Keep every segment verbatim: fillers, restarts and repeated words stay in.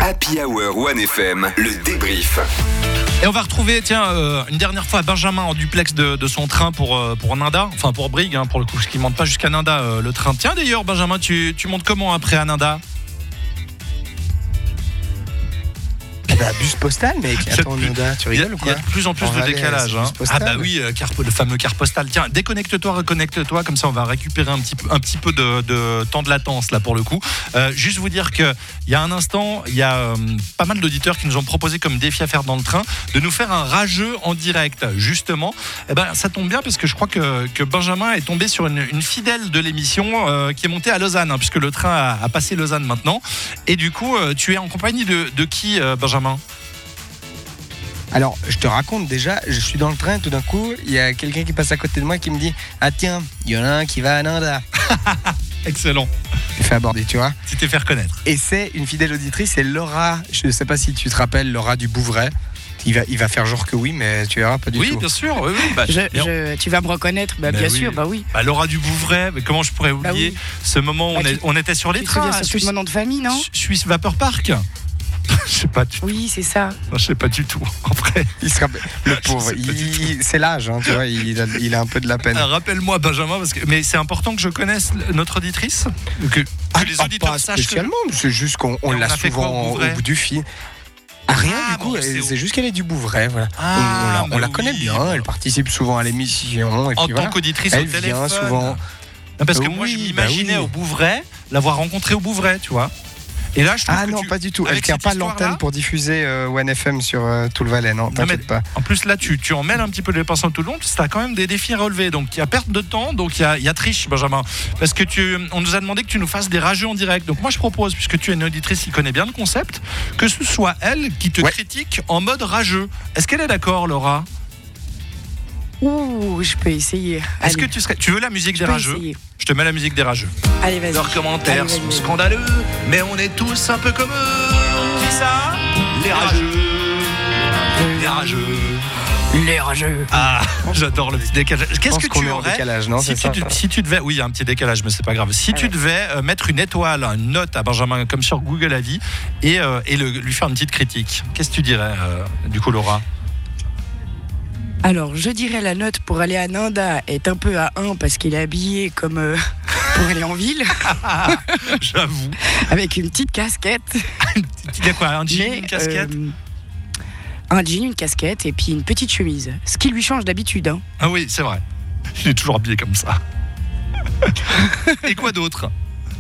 Happy Hour One F M, le débrief. Et on va retrouver, tiens, euh, une dernière fois Benjamin en duplex de, de son train pour, euh, pour Nanda, enfin pour Brigue, hein, pour le coup, parce qu'il ne monte pas jusqu'à Nanda euh, le train. Tiens d'ailleurs, Benjamin, tu, tu montes comment après à Nanda ? Bah, bus postal, mec. Attends, Nanda, tu rigoles ou quoi ? Il y a de plus en plus en de Valais, décalage. Hein. Ah bah oui, euh, car, le fameux car postal. Tiens, déconnecte-toi, reconnecte-toi, comme ça on va récupérer un petit peu, un petit peu de, de temps de latence là pour le coup. Euh, juste vous dire que il y a un instant, il y a euh, pas mal d'auditeurs qui nous ont proposé comme défi à faire dans le train de nous faire un rageux en direct. Justement, eh ben ça tombe bien parce que je crois que, que Benjamin est tombé sur une, une fidèle de l'émission euh, qui est montée à Lausanne, hein, puisque le train a, a passé Lausanne maintenant. Et du coup, euh, tu es en compagnie de, de qui, euh, Benjamin ? Alors, je te raconte déjà, je suis dans le train, tout d'un coup, il y a quelqu'un qui passe à côté de moi qui me dit « Ah tiens, il y en a un qui va à Nanda. » Excellent. Je fait aborder, tu vois. Tu t'es fait reconnaître. Et c'est une fidèle auditrice, c'est Laura, je ne sais pas si tu te rappelles, Laura du Bouvray. Il va, il va faire genre que oui, mais tu verras pas du oui, tout. Oui, bien sûr. Oui, oui. Bah, je, je, tu vas me reconnaître, bah, bah bien oui. sûr, bah oui. Bah, Laura du Bouvray, mais comment je pourrais oublier bah oui. ce moment où bah, on, est, on était sur les tu trains. Tu te souviens mon nom de famille, non ? Suisse Vapeur Park. Je sais pas du tout. Oui, c'est ça. Non, je sais pas du tout. En vrai, il sera le pauvre. Il, il, c'est l'âge, hein, tu vois. Il a, il a un peu de la peine. Alors, rappelle-moi, Benjamin, parce que mais c'est important que je connaisse notre auditrice, que, que ah, les auditeurs pas sachent. Spécialement, que... c'est juste qu'on on l'a souvent au bout du fil. Ah, rien ah, du coup, bon, c'est, c'est juste qu'elle est du Bouvray, voilà. Ah, on, on la, on la oui, connaît bien. Bon. Elle participe souvent à l'émission. Et en puis, tant voilà. qu'auditrice elle au téléphone. Vient souvent. Non, parce que oui, moi, je m'imaginais bah oui. au Bouvray, l'avoir rencontrée au Bouvray, tu vois. Et là, je trouve ah que non, tu... pas du tout. Elle tient pas l'antenne pour diffuser euh, One F M sur euh, tout le Valais, non, t'inquiète pas. En plus, là, tu, tu en mêles un petit peu les pinceaux tout le long, parce que t'as quand même des défis à relever. Donc, il y a perte de temps, donc il y a, y a triche, Benjamin. Parce que tu, on nous a demandé que tu nous fasses des rageux en direct. Donc, moi, je propose, puisque tu es une auditrice qui connaît bien le concept, que ce soit elle qui te ouais. critique en mode rageux. Est-ce qu'elle est d'accord, Laura ? Ouh, je peux essayer. Est-ce Allez. que tu serais... Tu veux la musique je des rageux ? essayer. Je te mets la musique des rageux. Allez, vas-y. Leurs commentaires Allez, sont vas-y. scandaleux, mais on est tous un peu comme eux. Qui ça ? Les rageux. Les rageux. Les rageux. Ah, j'adore le petit décalage. Qu'est-ce que tu aurais décalage, non, si, tu, si tu devais, oui, il y a un petit décalage, mais c'est pas grave. Si ah tu ouais. devais euh, mettre une étoile, une note à Benjamin, comme sur Google Avis, et, euh, et le, lui faire une petite critique, qu'est-ce que tu dirais, euh, du coup, Laura ? Alors, je dirais la note pour aller à Nanda est un peu à un parce qu'il est habillé comme euh, pour aller en ville. J'avoue. Avec une petite casquette. Il y a quoi, un jean, Mais, une casquette euh, Un jean, une casquette et puis une petite chemise. Ce qui lui change d'habitude. Hein. Ah oui, c'est vrai. Il est toujours habillé comme ça. Et quoi d'autre ?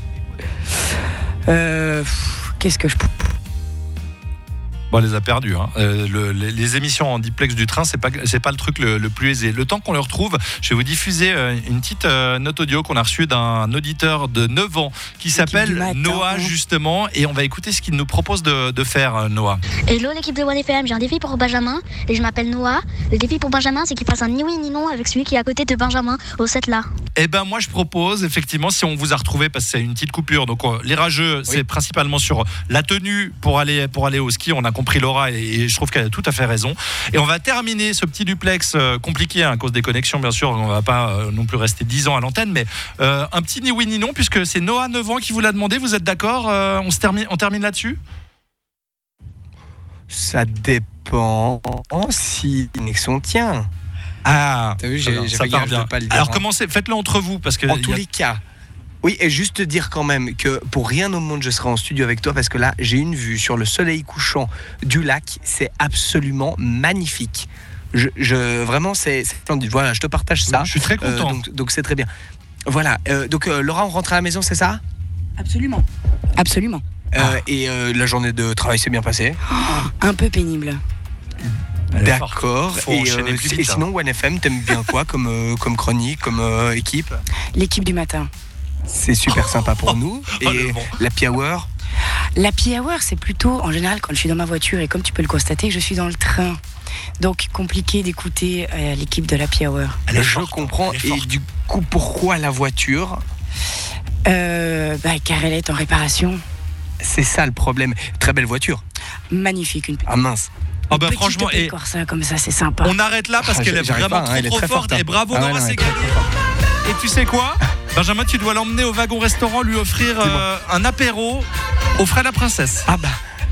euh, Qu'est-ce que je peux... Bon, on les a perdus. Hein. Euh, le, les, les émissions en duplex du train, c'est pas, c'est pas le truc le, le plus aisé. Le temps qu'on le retrouve, je vais vous diffuser euh, une petite euh, note audio qu'on a reçue d'un auditeur de neuf ans qui s'appelle Noah, justement. Et on va écouter ce qu'il nous propose de, de faire, euh, Noah. Hello, l'équipe de One F M. J'ai un défi pour Benjamin et je m'appelle Noah. Le défi pour Benjamin, c'est qu'il fasse un ni oui ni non avec celui qui est à côté de Benjamin au set là. Eh ben, moi, je propose, effectivement, si on vous a retrouvé, parce que c'est une petite coupure. Donc, euh, les rageux, oui. c'est principalement sur la tenue pour aller, pour aller au ski. On a compris Laura et je trouve qu'elle a tout à fait raison. Et on va terminer ce petit duplex euh, compliqué hein, à cause des connexions, bien sûr. On va pas euh, non plus rester dix ans à l'antenne, mais euh, un petit ni oui ni non, puisque c'est Noah, neuf ans, qui vous l'a demandé. Vous êtes d'accord ? euh, on, se termine, on termine là-dessus ? Ça dépend si la connexion tient. Ah, t'as vu, j'ai, alors, j'ai ça part bien. Pas le Alors commencez, faites-le entre vous, parce que en tous a... les cas. Oui, et juste dire quand même que pour rien au monde je serai en studio avec toi parce que là j'ai une vue sur le soleil couchant du lac, c'est absolument magnifique. Je, je vraiment c'est, c'est splendide. Voilà, je te partage ça. Je suis très content. Euh, donc, donc c'est très bien. Voilà. Euh, donc euh, Laura, on rentre à la maison, c'est ça ? Absolument. Absolument. Euh, ah. Et euh, la journée de travail s'est bien passée ? Oh, un peu pénible. D'accord. Faut et, euh, vite, et sinon, One F M, t'aimes bien quoi comme, euh, comme chronique, comme euh, équipe ? L'équipe du matin. C'est super sympa pour nous. Et oh, bon. l'Happy Hour ? L'Happy Hour, c'est plutôt, en général, quand je suis dans ma voiture, et comme tu peux le constater, je suis dans le train. Donc, compliqué d'écouter euh, l'équipe de l'Happy Hour. Je forte, comprends. Et du coup, pourquoi la voiture ? euh, bah, Car elle est en réparation. C'est ça le problème. Très belle voiture. Magnifique. Une... Ah mince. Oh bah franchement, et Corsa, comme ça, c'est sympa. On arrête là parce ah, qu'elle est vraiment pas, hein, trop, trop forte. forte hein. Et bravo, ah, Nora, c'est gagné. Et tu sais quoi, Benjamin, tu dois l'emmener au wagon restaurant, lui offrir euh, un apéro aux frais de la princesse. Ah bah.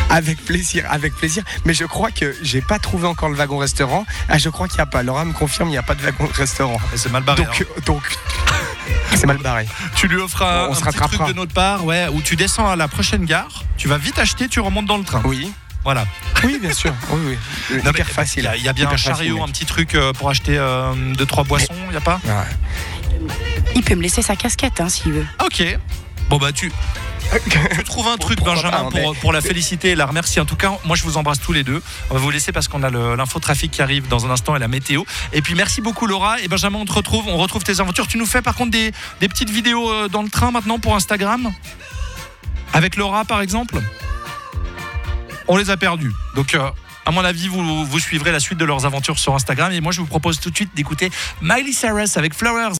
Avec plaisir, avec plaisir. Mais je crois que j'ai pas trouvé encore le wagon restaurant. Ah, je crois qu'il n'y a pas. Laura me confirme, il n'y a pas de wagon restaurant. C'est mal barré. Donc, hein. euh, donc c'est mal barré. Tu lui offras On un se petit truc rattrapera. de notre part, ouais, où tu descends à la prochaine gare, tu vas vite acheter, tu remontes dans le train. Oui. Voilà. Oui, bien sûr. Oui, oui. Non, Hyper mais facile. Il y a, il y a bien Hyper un chariot, facile, un petit truc euh, pour acheter euh, deux trois boissons, il y a pas? Ouais. Il peut me laisser sa casquette hein, s'il veut. Ok. Bon bah tu, tu trouves un truc, Pourquoi Benjamin, pas, pour, mais- pour la féliciter et la remercier. En tout cas, moi je vous embrasse tous les deux. On va vous laisser parce qu'on a le- l'infotrafic qui arrive dans un instant et la météo. Et puis merci beaucoup Laura. Et Benjamin, on te retrouve, on retrouve tes aventures. Tu nous fais par contre des, des petites vidéos euh, dans le train maintenant pour Instagram? Avec Laura par exemple? On les a perdus. Donc euh, à mon avis, vous, vous suivrez la suite de leurs aventures sur Instagram. Et moi je vous propose tout de suite d'écouter Miley Cyrus avec Flowers.